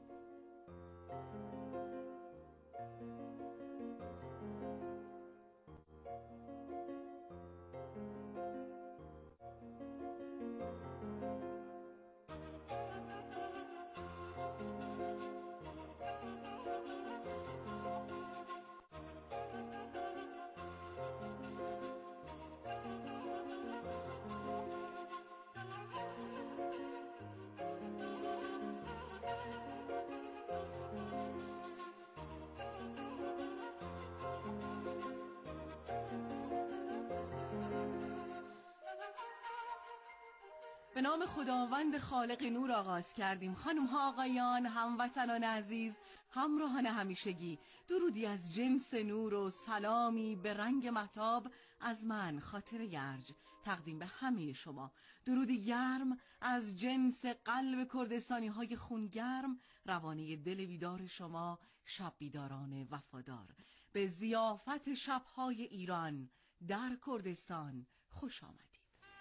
به نام خداوند خالق نور آغاز کردیم. خانم ها، آقایان، هموطنان عزیز، همراهان همیشگی، درودی از جنس نور و سلامی به رنگ مهتاب از من خاطر یرج تقدیم به همه شما. درودی گرم از جنس قلب کردستانی های خونگرم، روانه دل بیدار شما شب بیداران وفادار. به ضیافت شبهای ایران در کردستان خوش آمدید.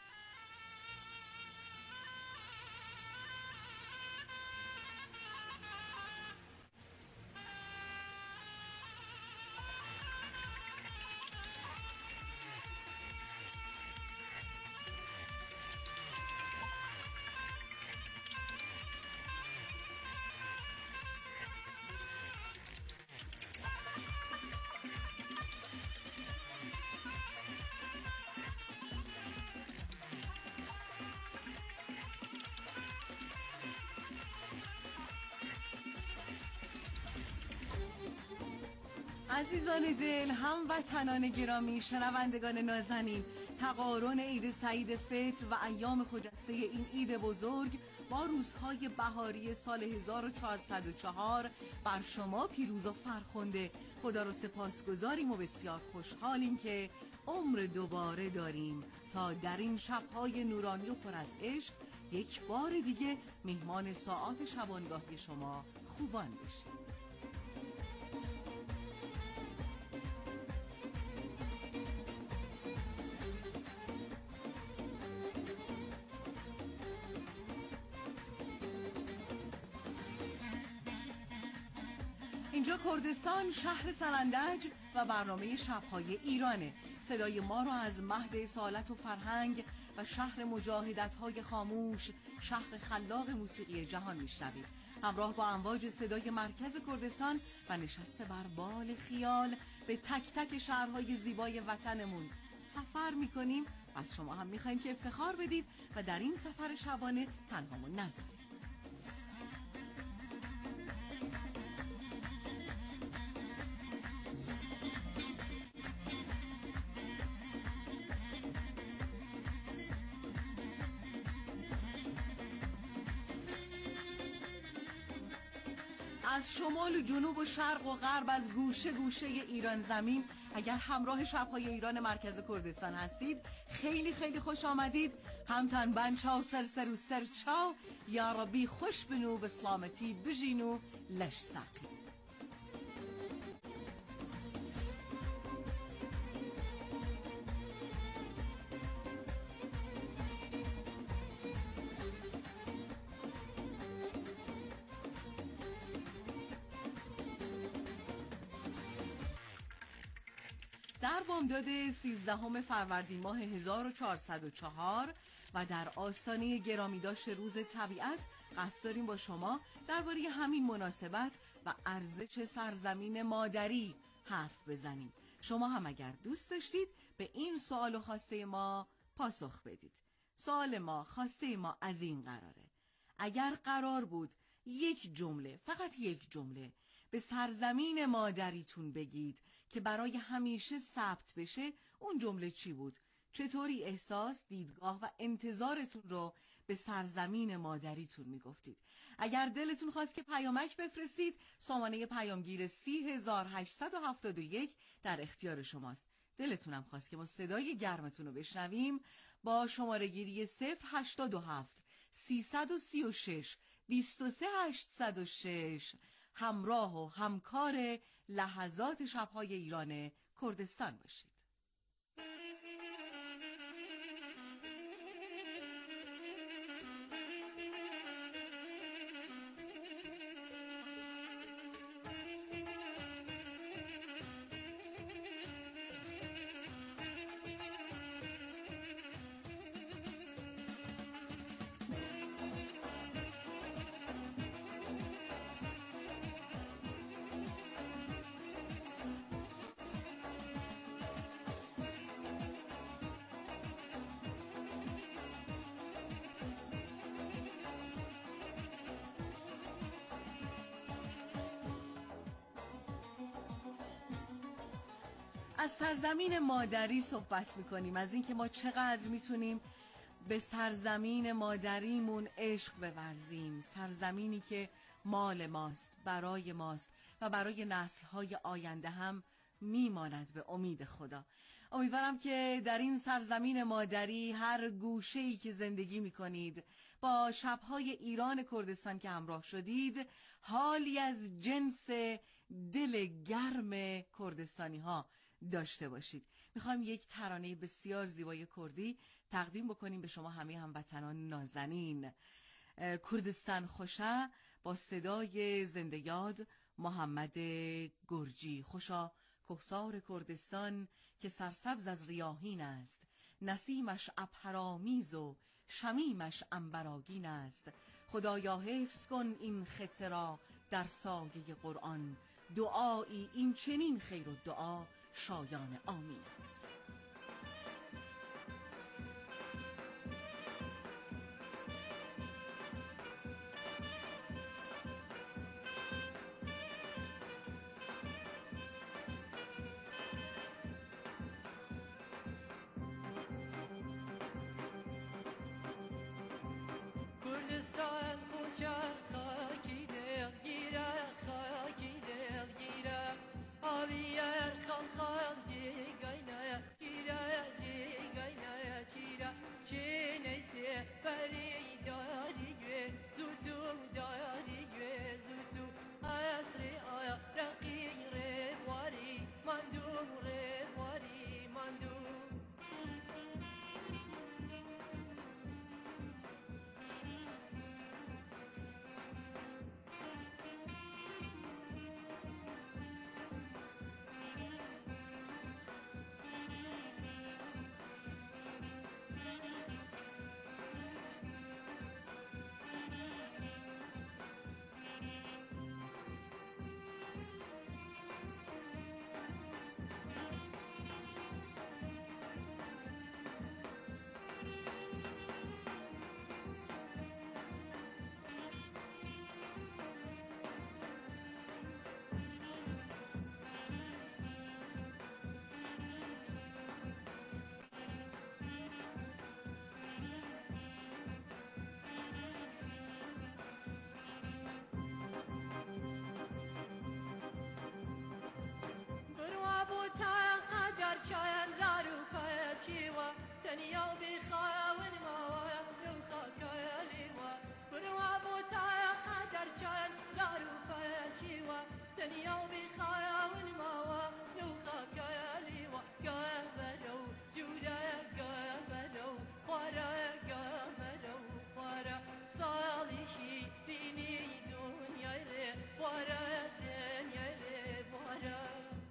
عزیزان دل، هموطنان گرامی، شنوندگان نازنین، تقارن عید سعید فطر و ایام خجسته این عید بزرگ با روزهای بهاری سال هزار و چهارصد و چهار بر شما پیروز و فرخنده. خدا رو سپاسگزاریم و بسیار خوشحالیم که عمر دوباره داریم تا در این شبهای نورانی و پر از عشق یک بار دیگه میهمان ساعات شبانگاهی شما خوبان بشیم. اینجا کردستان، شهر سنندج و برنامه شبهای ایرانه. صدای ما رو از مهد اصالت و فرهنگ و شهر مجاهدت‌های خاموش، شهر خلاق موسیقی جهان میشنوید. همراه با امواج صدای مرکز کردستان و نشسته بر بال خیال به تک تک شهرهای زیبای وطنمون سفر میکنیم. از شما هم میخوایم که افتخار بدید و در این سفر شبانه تنهامون نذارید. از شمال و جنوب و شرق و غرب، از گوشه گوشه ایران زمین اگر همراه شب‌های ایران مرکز کردستان هستید خیلی خیلی خوش آمدید. همتن بن چاو سر سر و سر چاو، یا ربی خوش بنو به سلامتی بجینو لش ساقی. در بامداد سیزدهم فروردین ماه هزار و چهارصد و چهار و در آستانه گرامی داشت روز طبیعت قصد داریم با شما درباره همین مناسبت و ارزش سرزمین مادری حرف بزنیم. شما هم اگر دوست داشتید به این سوال و خواسته ما پاسخ بدید. سوال ما، خواسته ما از این قراره: اگر قرار بود یک جمله، فقط یک جمله به سرزمین مادریتون بگید که برای همیشه ثبت بشه، اون جمله چی بود؟ چطوری احساس، دیدگاه و انتظارتون رو به سرزمین مادریتون میگفتید؟ اگر دلتون خواست که پیامک بفرستید، سامانه پیامگیر سی هزار و هشتصد و هفتاد و یک در اختیار شماست. دلتونم خواست که ما صدای گرمتون رو بشنویم، با شماره گیری صفر هشتاد و هفت سیصد و سی و شش بیست و سه هشتصد و شش همراه و همکار لحظات شب‌های ایران کردستان باشید. از سرزمین مادری صحبت میکنیم، از اینکه ما چقدر میتونیم به سرزمین مادریمون عشق بورزیم، سرزمینی که مال ماست، برای ماست و برای نسل‌های آینده هم میماند به امید خدا. امیدوارم که در این سرزمین مادری هر گوشه‌ای که زندگی میکنید با شب‌های ایران کردستان که همراه شدید حالی از جنس دل گرم کردستانی ها داشته باشید. میخوایم یک ترانه بسیار زیبای کردی تقدیم بکنیم به شما همه هموطنان نازنین. کردستان خوشه با صدای زنده یاد محمد گرجی. خوشا کوهسار کردستان که سرسبز از ریاحین است، نسیمش عبهرآمیز و شمیمش عنبرآگین است. خدایا حفظ کن این خطه را در سایه قرآن، دعایی این چنین خیر و دعا شایان آمین است. کردستان کوچه خاکی دلگیره، خاکی دلگیره، آبیار خال خال جیگاینا چیره جیگاینا چیره، چی نیسه بری داری گوی زوتو داری گوی زوتو اسری آیا رقی رواری مندوم رواری مندوم. در چند زارو پشیوا دنیا بی خاون ما لو خاکلی ما بروا بوتا در چند زارو پشیوا دنیا بی خاون ما لو خاکلی ما گاملو جودا گاملو خورا گاملو خورا صالشی بینی دنیا لی خورا دنیا لی خورا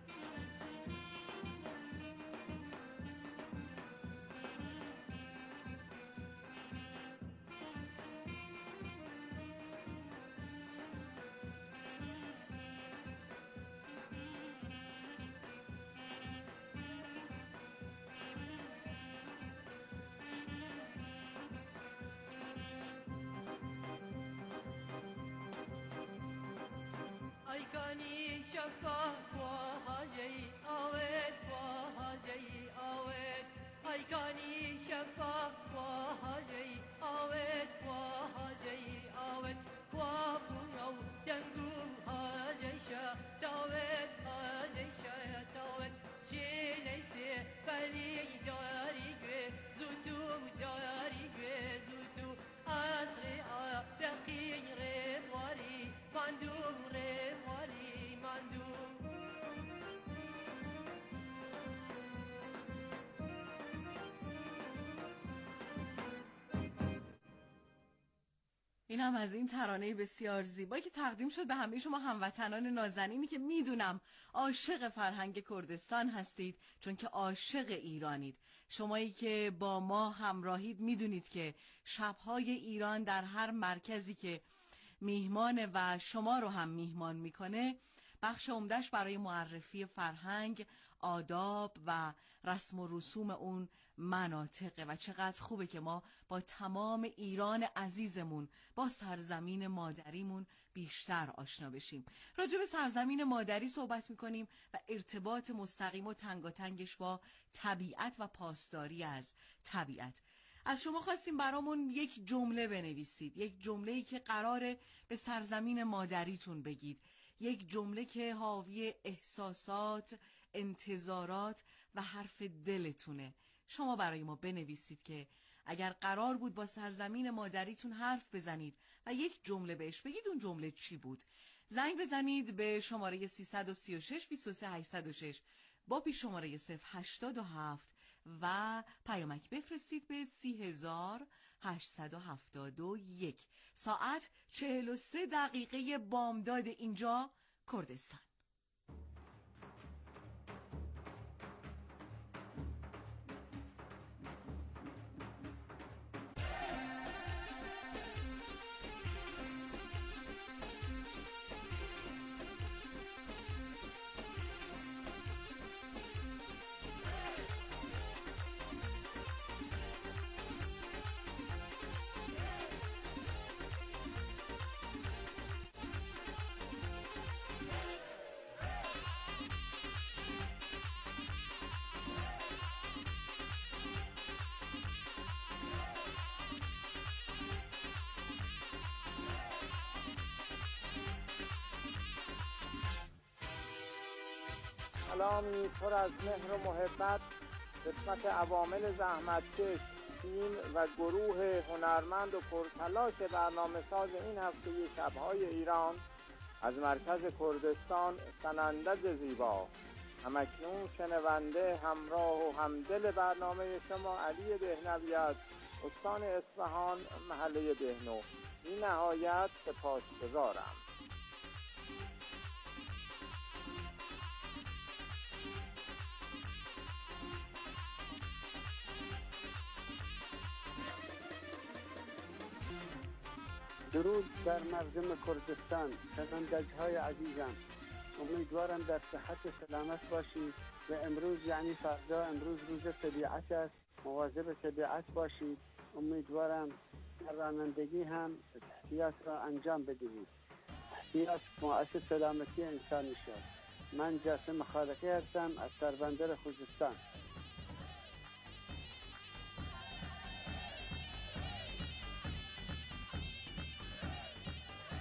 کانی شفاف و هاجی آوت و هاجی آوت ای کانی شفاف و هاجی آوت و هاجی آوت و بونو دنگو هاجی شا داوت هاجی شا داوت چی نیسی بلی داری گوی زوتو داری گوی زوتو ازری آرقی ریواری مندوم ریواری مندوم این هم از این ترانه بسیار زیبایی که تقدیم شد به همه شما هموطنان نازنینی که میدونم عاشق فرهنگ کردستان هستید، چون که عاشق ایرانید. شمایی که با ما همراهید میدونید که شبهای ایران در هر مرکزی که میهمان و شما رو هم میهمان میکنه بخش عمده‌اش برای معرفی فرهنگ، آداب و رسم و رسوم اون مناطقه و چقدر خوبه که ما با تمام ایران عزیزمون، با سرزمین مادریمون بیشتر آشنا بشیم. راجع به سرزمین مادری صحبت میکنیم و ارتباط مستقیم و تنگاتنگش با طبیعت و پاسداری از طبیعت. از شما خواستیم برامون یک جمله بنویسید، یک جمله‌ای که قراره به سرزمین مادریتون بگید، یک جمله که حاوی احساسات، انتظارات و حرف دلتونه. شما برای ما بنویسید که اگر قرار بود با سرزمین مادریتون حرف بزنید و یک جمله بهش بگید، اون جمله چی بود؟ زنگ بزنید به شماره سیصد و سی و شش بیست و سه هشتصد و شش با پیش شماره صفر هشتاد و هفت و پیامک بفرستید به سی هزار هشتصد و هفتاد و یک. ساعت چهل و سه دقیقه بامداد اینجا کردستان. سلامی پر از مهر و محبت قسمت عوامل زحمتکش، تیم و گروه هنرمند و پرتلاش برنامه ساز این هفته شب‌های ایران از مرکز کردستان سنندج زیبا. همکنون شنونده، همراه و همدل برنامه شما علی دهنوی است، استان اصفهان، محله دهنو. بی نهایت سپاسگزارم. درود در مردم کردستان، شنوندگ‌های عزیزم. امیدوارم در صحت سلامت باشید و امروز یعنی فردا، امروز روز طبیعت است، مواظب طبیعت باشید. امیدوارم در رانندگی هم احتیاط را انجام بدهید. احتیاط باعث سلامتی انسان می‌شود. من جاسم خالقی هستم از سربندر خوزستان.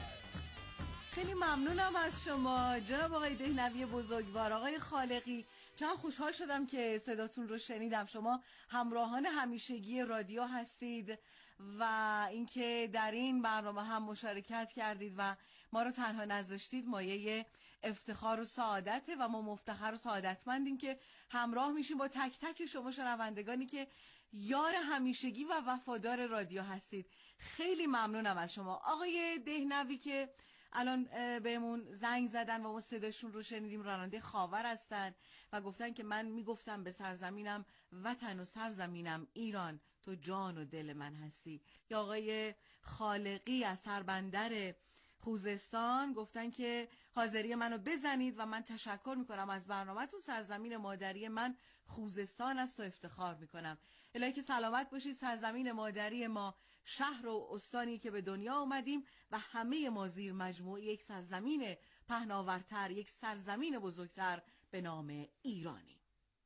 خیلی ممنونم از شما جناب آقای دهنوی بزرگوار. آقای خالقی چقدر خوشحال شدم که صداتون رو شنیدم. شما همراهان همیشگی رادیو هستید و اینکه در این برنامه هم مشارکت کردید و ما رو تنها نذاشتید مایه افتخار و سعادته و ما مفتخر و سعادتمندیم که همراه میشیم با تک تک شما شنوندگانی که یار همیشگی و وفادار رادیو هستید. خیلی ممنونم از شما. آقای دهنوی که الان بهمون زنگ زدن و ما صداشون رو شنیدیم، راننده خاور هستن و گفتن که من میگفتم به سرزمینم وطن و سرزمینم ایران، تو جان و دل من هستی. یا آقای خالقی از سربندر خوزستان گفتن که حاضری منو بزنید و من تشکر میکنم از برنامه‌تون. سرزمین مادری من خوزستان است و افتخار میکنم. الهی که سلامت باشید. سرزمین مادری ما شهر و استانی که به دنیا اومدیم و همه ما زیر مجموع یک سرزمین پهناورتر، یک سرزمین بزرگتر به نام ایرانی.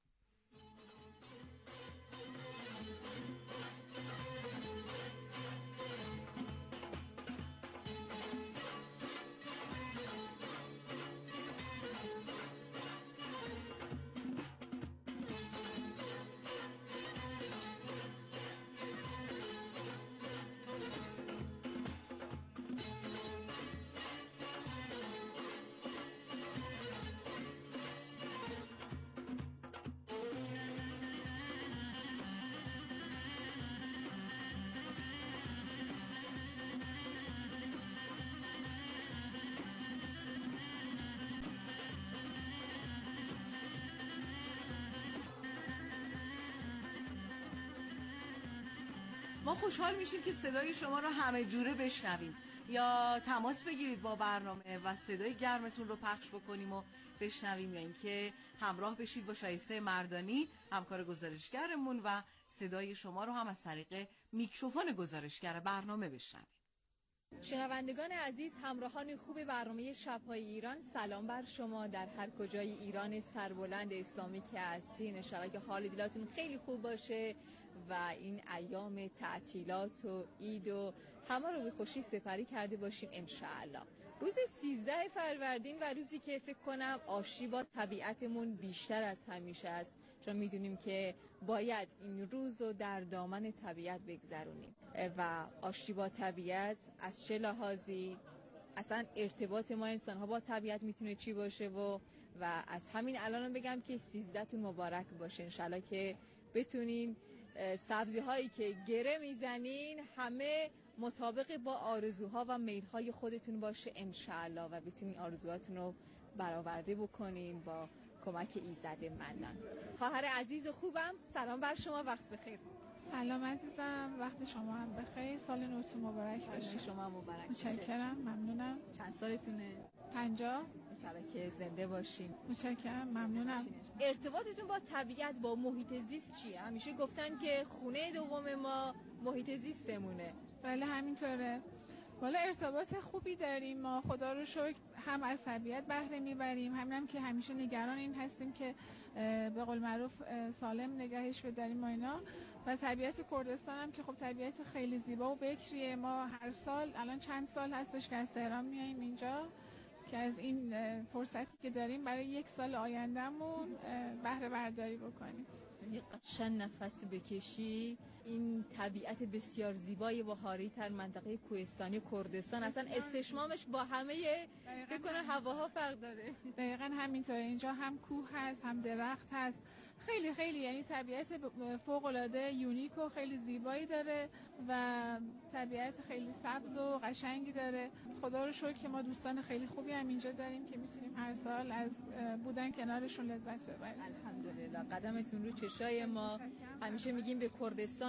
ما خوشحال میشیم که صدای شما رو همه جوره بشنویم یا تماس بگیرید با برنامه و صدای گرمتون رو پخش بکنیم و بشنویم، یا اینکه همراه بشید با شایسته مردانی همکار گزارشگرمون و صدای شما رو هم از طریق میکروفون گزارشگر برنامه بشنویم. شنوندگان عزیز، همراهان خوب برنامه شب‌های ایران، سلام بر شما در هر کجای ایران سربلند اسلامی که هستین. ان شاءالله که حال دلاتون خیلی خوب باشه و این ایام تعطیلات و عید و همه رو به خوشی سپری کرده باشین ان شاءالله. روز سیزده فروردین و روزی که فکر کنم آشتی با طبیعتمون بیشتر از همیشه است، چون میدونیم که باید این روز رو در دامن طبیعت بگذرونیم و آشتی با طبیعت از چه لحاظی، اصلا ارتباط ما انسان ها با طبیعت میتونه چی باشه و و از همین الان بگم که سیزده تون مبارک باشه. انشالله که بتونین سبزی هایی که گره میزنین همه مطابق با آرزوها و میل های خودتون باشه انشالله و بتونین آرزوهاتون رو برآورده بکنین با کمک ایزد منان. خواهر عزیز و خوبم، سلام بر شما، وقت بخیر. سلام عزیزم، وقت شما هم بخیر، سال نوتون مبارک باشه. شما مبارک باشه. متشکرم، ممنونم. چند سالتونه؟ پنجاه. انشالله که زنده باشین. متشکرم، ممنونم. ارتباطتون با طبیعت، با محیط زیست چیه؟ همیشه گفتن که خونه دوم ما محیط زیستمونه. بله همینطوره. والا ارتباط خوبی داریم ما، خدا رو شکر، هم از طبیعت بهره میبریم، همین هم که همیشه نگران این هستیم که به قول معروف سالم نگهش بداریم و اینا. و طبیعت کردستان هم که خب طبیعت خیلی زیبا و بکریه. ما هر سال الان چند سال هستش که از تهران میاییم اینجا که از این فرصتی که داریم برای یک سال آیندهمون بهره برداری بکنیم. یه قشنگ نفس بکشی، این طبیعت بسیار زیبای بهاری تر منطقه کوهستانی کردستان اصلا استشمامش با همه فکر کنم هواها فرق داره. دقیقاً همینطوره. اینجا هم کوه هست هم درخت هست، خیلی خیلی یعنی طبیعت فوق العاده یونیک و خیلی زیبایی داره و طبیعت خیلی سبز و قشنگی داره. خدا رو شکر که ما دوستان خیلی خوبی هم اینجا داریم که میتونیم هر سال از بودن کنارشون لذت ببریم. الحمدلله. قدمتون رو چشای ما. همیشه میگیم به کردستان